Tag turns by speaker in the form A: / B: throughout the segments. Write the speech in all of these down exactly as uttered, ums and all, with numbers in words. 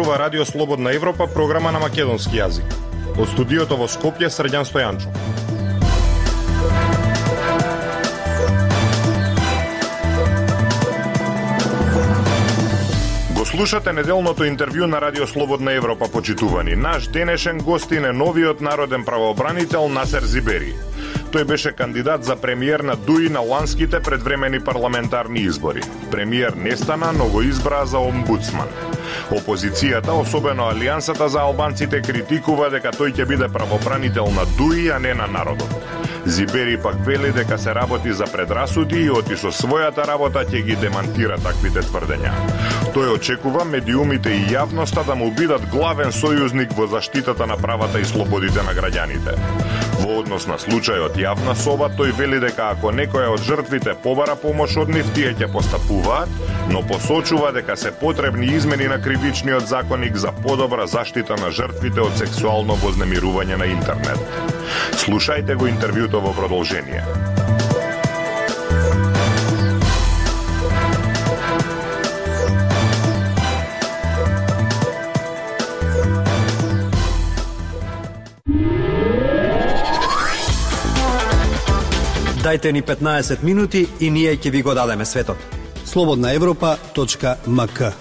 A: зборува Радио Слободна Европа, програма на македонски јазик. Од студиото во Скопје, Срđan Стојанчо. Го слушате неделното интервју на Радио Слободна Европа, почитувани. Наш денешен гостин е новиот народен правообранител Насер Зибери. Тој беше кандидат за премиер на ДУИ на ланските предвремени парламентарни избори. Премиер не стана, но го избра за омбудсман. Опозицијата, особено Алијансата за албанците, критикува дека тој ќе биде правобранител на ДУИ, а не на народот. Зибери пак вели дека се работи за предрасуди и оти со својата работа ќе ги демантира таквите тврдења. Тој очекува медиумите и јавноста да му бидат главен сојузник во заштитата на правата и слободите на граѓаните. Во однос на случајот јавна соба, тој вели дека ако некоја од жртвите побара помош од нив, тие ќе постапуваат, но посочува дека се потребни измени на кривичниот законник за подобра заштита на жртвите од сексуално вознемирување на интернет. Слушајте го интервјуто во продолжение.
B: Дајте ни петнаесет минути и ние ќе ви го дадеме светот.
C: слободна европа точка ем ка.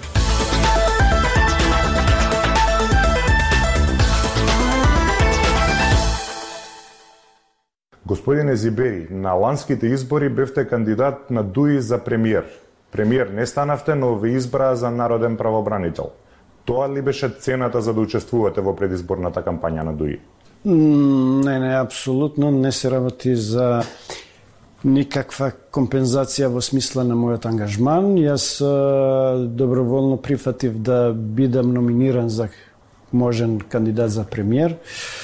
A: Господине Зибери, на ланските избори бевте кандидат на ДУИ за премиер. Премиер не станавте, но ве избраа за народен правобранител. Тоа ли беше цената за да учествувате во предизборната кампања на ДУИ?
C: Не, не, апсолутно не се работи за никаква компензација во смисла на мојот ангажман. Јас доброволно прифатив да бидам номиниран за можен кандидат за премиер,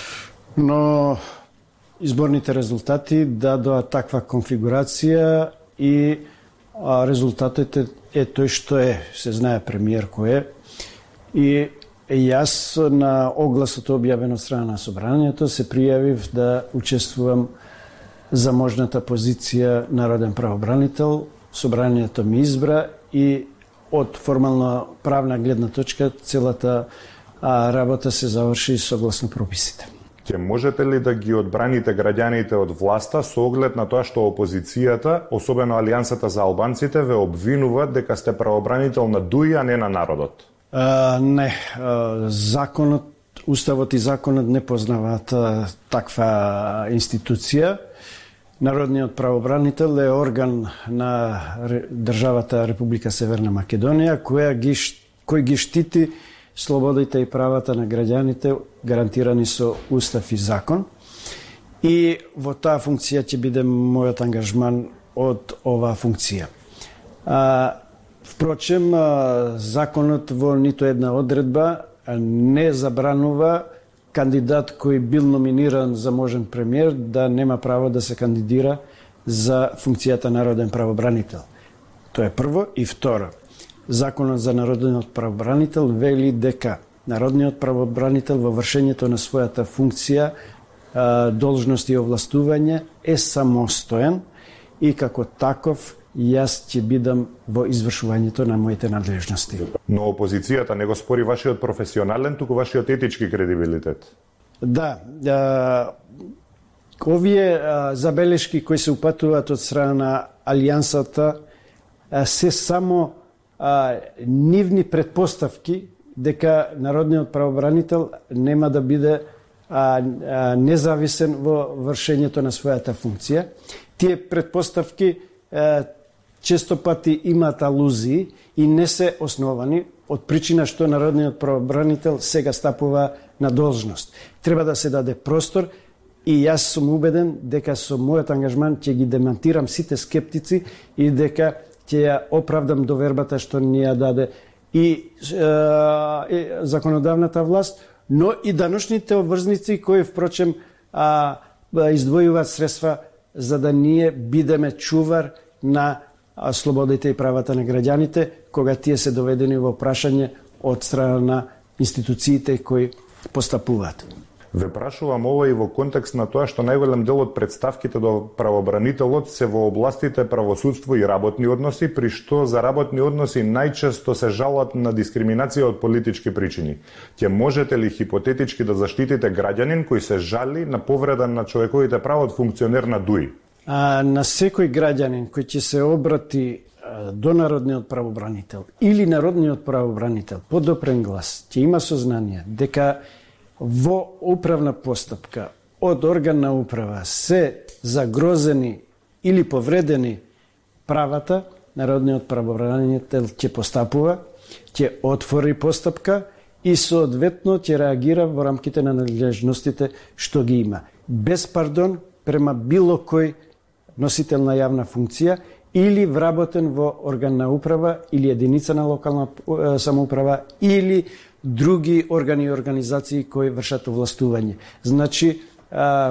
C: но изборните резултати дадоа таква конфигурација и а, резултатот е, е тој што е. Се знае премиер кој е. И јас на огласот објавен од страна на собранието се пријавив да учествувам за можната позиција народен правобранител. Собранието ми избра и од формално правна гледна точка целата а, работа се заврши согласно прописите.
A: Ќе можете ли да ги одбраните граѓаните од власта со оглед на тоа што опозицијата, особено Алијансата за албанците, ве обвинуваат дека сте правобранител на ДУИ, а не на народот?
C: А, не, а, законот, уставот и законот не познаваат а, таква институција. Народниот правобранител е орган на државата Република Северна Македонија, која ги, кој ги штити слободите и правата на граѓаните гарантирани со устав и закон. И во таа функција ќе биде мојот ангажман од оваа функција. А, впрочем, законот во ниту една одредба не забранува кандидат кој бил номиниран за можен премиер да нема право да се кандидира за функцијата народен правобранител. Тоа е прво. И второ, Законот за народниот правобранител вели дека народниот правобранител во вршењето на својата функција, должност и овластување е самостоен и како таков јас ќе бидам во извршувањето на моите надлежности.
A: Но опозицијата не го спори вашиот професионален, туку вашиот етички кредибилитет.
C: Да, а, овие а, забелешки кои се упатуваат од страна на Алијансата а, се само а, нивни предпоставки дека народниот правобранител нема да биде а, а, независен во вршењето на својата функција. Тие предпоставки а, често пати имаат алузии и не се основани од причина што народниот правобранител сега стапува на должност. Треба да се даде простор и јас сум убеден дека со мојот ангажман ќе ги демантирам сите скептици и дека ќе ја оправдам довербата што ни ја даде и, е, и законодавната власт, но и даношните обврзници кои впрочем а, издвојуваат средства за да ние бидеме чувар на слободите и правата на граѓаните кога тие се доведени во прашање од страна на институциите кои постапуваат.
A: Ве прашувам ова и во контекст на тоа што најголем дел од представките до правобранителот се во областите правосудство и работни односи, при што за работни односи најчесто се жалат на дискриминација од политички причини. Ќе можете ли хипотетички да заштитите граѓанин кој се жали на повреда на човековите права од функционер на ДУИ?
C: А, на секој граѓанин кој ќе се обрати а, до народниот правобранител или народниот правобранител по допрен глас, ќе има сознание дека во управна постапка од орган на управа се загрозени или повредени правата, народниот правобранител ќе постапува, ќе отвори постапка и соодветно ќе реагира во рамките на надлежностите што ги има. Без пардон према било кој носител на јавна функција или вработен во орган на управа или единица на локална самоуправа или други органи и организации кои вршат овластување. Значи, а,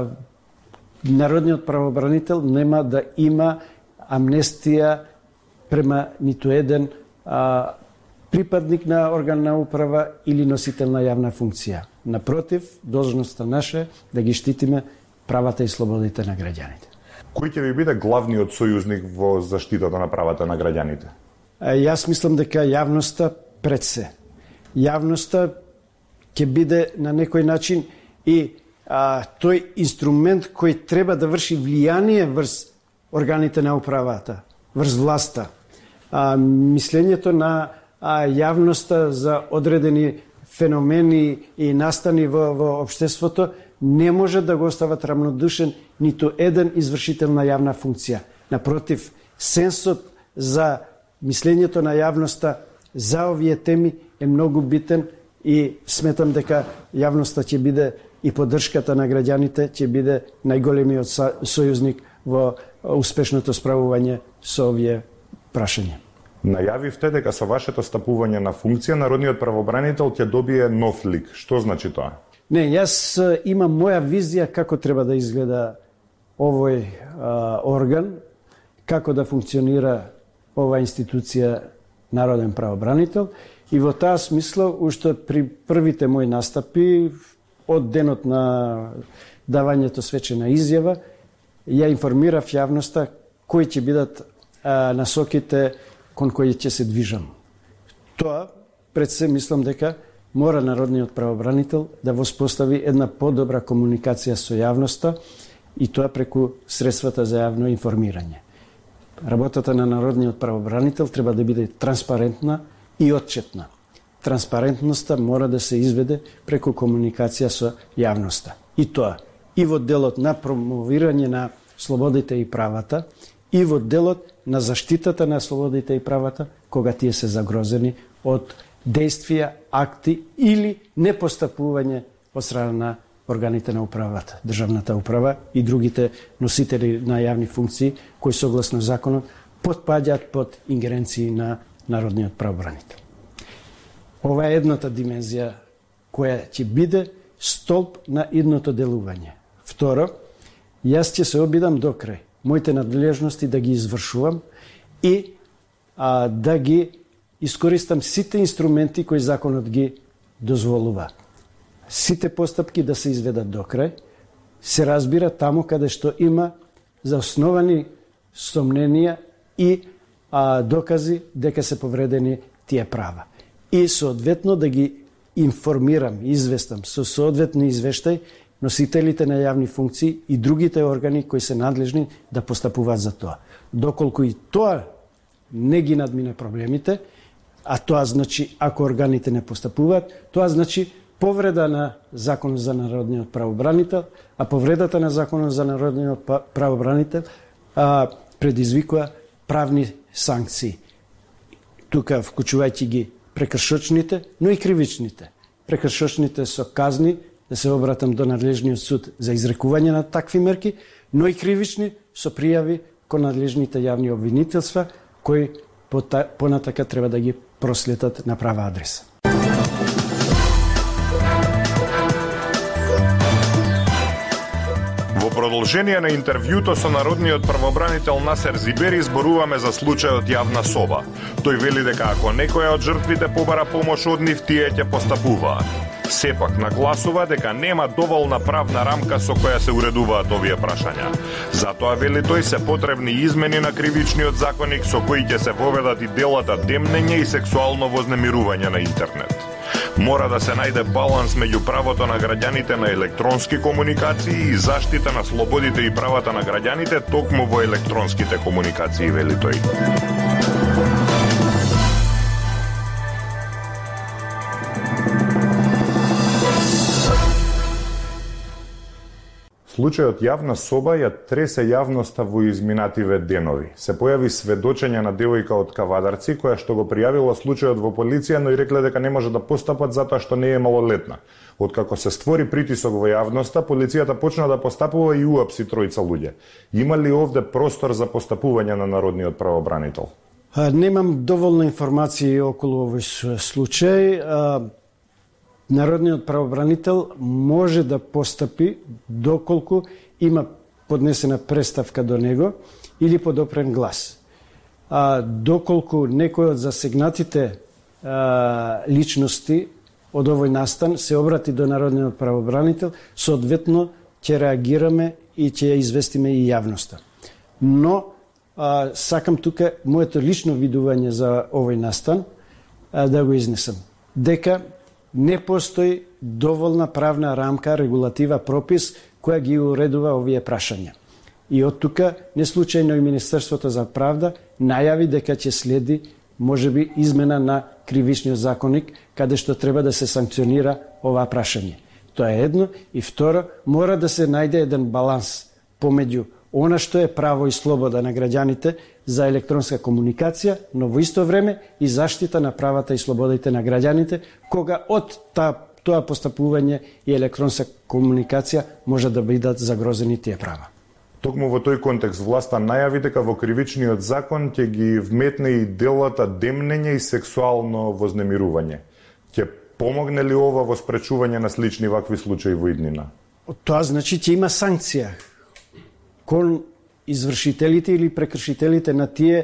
C: народниот правобранител нема да има амнестија према ниту еден а, припадник на орган на управа или носител на јавна функција. Напротив, должноста наша е да ги штитиме правата и слободите на граѓаните.
A: Кој ќе ви биде главниот сојузник во заштитата на правата на граѓаните?
C: А, јас мислам дека јавноста пред се. Јавноста ќе биде на некој начин и а, тој инструмент кој треба да врши влијание врз органите на управата, врз власта. А, мислењето на а, јавноста за одредени феномени и настани во, во општеството не може да го остават рамнодушен ниту еден извршител на јавна функција. Напротив, сенсот за мислењето на јавноста за овие теми е многу битен и сметам дека јавноста ќе биде и поддршката на граѓаните ќе биде најголемиот сојузник во успешното справување со овие прашања.
A: Најавивте дека со вашето стапување на функција народниот правобранител ќе добие нов лик. Што значи тоа?
C: Не, јас имам моја визија како треба да изгледа овој а, орган, како да функционира ова институција народен правобранител и во таа смисла уште при првите мои настапи од денот на давањето свечена изјава ја информирав јавноста кои ќе бидат а, насоките кон кои ќе се движам. Тоа пред се мислам дека мора народниот правобранител да воспостави една подобра комуникација со јавноста и тоа преку средствата за јавно информирање. Работата на народниот правобранител треба да биде транспарентна и отчетна. Транспарентноста мора да се изведе преку комуникација со јавноста. И тоа и во делот на промовирање на слободите и правата, и во делот на заштитата на слободите и правата, кога тие се загрозени од действија, акти или непостапување од страна на органите на управата, државната управа и другите носители на јавни функции кои согласно законот потпаѓаат под ингеренции на народниот правобранител. Ова е едната димензија која ќе биде столб на идното делување. Второ, јас ќе се обидам до крај моите надлежности да ги извршувам и а, да ги искористам сите инструменти кои законот ги дозволува. Сите постапки да се изведат до крај, се разбира таму каде што има заосновани сомненија и а, докази дека се повредени тие права. И соодветно да ги информирам, известам со соодветни извештај носителите на јавни функции и другите органи кои се надлежни да постапуваат за тоа. Доколку и тоа не ги надмине проблемите, а тоа значи ако органите не постапуваат, тоа значи повреда на Законот за народниот правобранител, а повредата на Законот за народниот правобранител а, предизвикува правни санкции. Тука вклучувајќи ги прекршочните, но и кривичните. Прекршочните со казни, да се обратам до надлежниот суд за изрекување на такви мерки, но и кривични со пријави кон надлежните јавни обвинителства, кои понатака треба да ги проследат на права адреса.
A: Во продолжение на интервјуто со народниот правобранител Насер Зибери зборуваме за случајот јавна соба. Тој вели дека ако некоја од жртвите побара помош од нив, тие ќе постапуваат. Сепак нагласува дека нема доволна правна рамка со која се уредуваат овие прашања. Затоа, вели тој, се потребни измени на кривичниот законник со кои ќе се воведат и делата демнење и сексуално вознемирување на интернет. Мора да се најде баланс меѓу правото на граѓаните на електронски комуникации и заштита на слободите и правата на граѓаните токму во електронските комуникации, вели тој.
D: Случајот јавна соба ја тресе јавноста во изминативе денови. Се појави сведочење на девојка од Кавадарци, која што го пријавила случајот во полиција, но и рекле дека не може да постапат затоа што не е малолетна. Откако се створи притисок во јавноста, полицијата почна да постапува и уапси тројца луѓе. Има ли овде простор за постапување на народниот правобранител?
C: Немам доволно информации околу овој случај. Народниот правобранител може да постапи доколку има поднесена преставка до него или подопрен глас. А доколку некој од засегнатите а, личности од овој настан се обрати до народниот правобранител, соодветно ќе реагираме и ќе ја известиме и јавноста. Но а, сакам тука моето лично видување за овој настан а, да го изнесам. Дека не постои доволна правна рамка, регулатива, пропис која ги уредува овие прашања. И од тука, не случајно и Министерството за правда најави дека ќе следи можеби измена на кривичниот законник, каде што треба да се санкционира ова прашање. Тоа е едно. И второ, мора да се најде еден баланс помеѓу она што е право и слобода на граѓаните за електронска комуникација, но во исто време и заштита на правата и слободите на граѓаните, кога од та, тоа постапување и електронска комуникација може да бидат загрозени тие права.
D: Токму во тој контекст власта најави дека во кривичниот закон ќе ги вметне и делата демнење и сексуално вознемирување. Ќе помогне ли ова во спречување на слични вакви случаи во иднина?
C: Тоа значи ќе има санкција кон извршителите или прекршителите на тие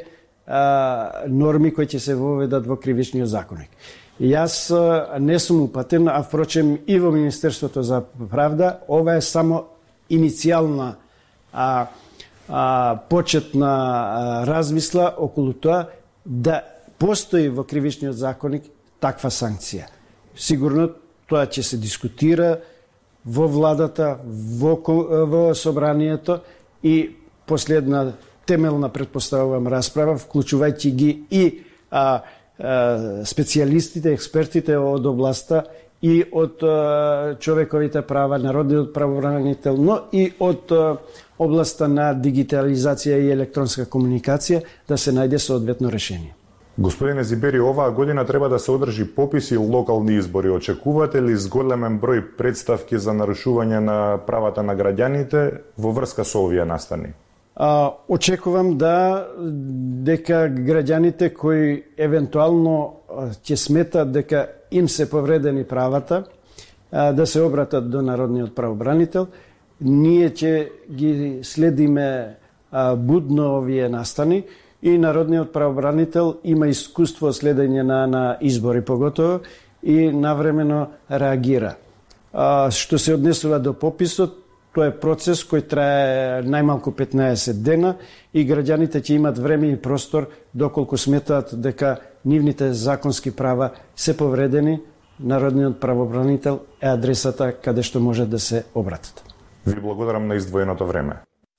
C: а, норми кои ќе се воведат во кривичниот законник. Јас а, не сум упатен, а впрочем и во Министерството за правда, ова е само иницијална а, а, почетна а, размисла околу тоа да постои во кривичниот законник таква санкција. Сигурно тоа ќе се дискутира во владата, во, во собранието и последна темелна, предпоставувам, расправа, вклучувајќи ги и а, а, специјалистите, експертите од областа и од а, човековите права, народниот правобранител, но и од а, областа на дигитализација и електронска комуникација, да се најде соодветно решение.
D: Господине Зибери, оваа година треба да се одржи попис и локални избори. Очекувате ли зголемен број представки за нарушување на правата на граѓаните во врска со овие настани?
C: А, очекувам да дека граѓаните кои евентуално ќе сметат дека им се повредени правата, а, да се обратат до народниот правобранител. Ние ќе ги следиме а, будно овие настани и народниот правобранител има искуство следење на, на избори поготово и навремено реагира. А, што се однесува до пописот, тоа е процес кој трае најмалку петнаесет дена и граѓаните ќе имат време и простор доколку сметаат дека нивните законски права се повредени. Народниот правобранител е адресата каде што може да се обратат.
D: Ви благодарам на издвоеното време.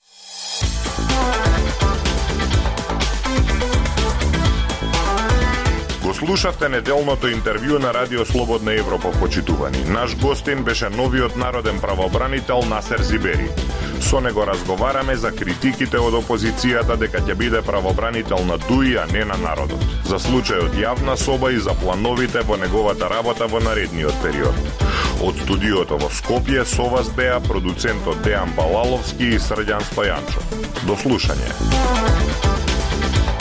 A: Слушавте неделното интервју на Радио Слободна Европа, почитувани. Наш гостин беше новиот народен правобранител Насер Зибери. Со него разговараме за критиките од опозицијата дека ќе биде правобранител на ДУИ, а не на народот. За случајот јавна соба и за плановите во неговата работа во наредниот период. Од студиото во Скопје со вас беа продуцентот Дејан Балаловски и Срđan Стојанчов. До слушање.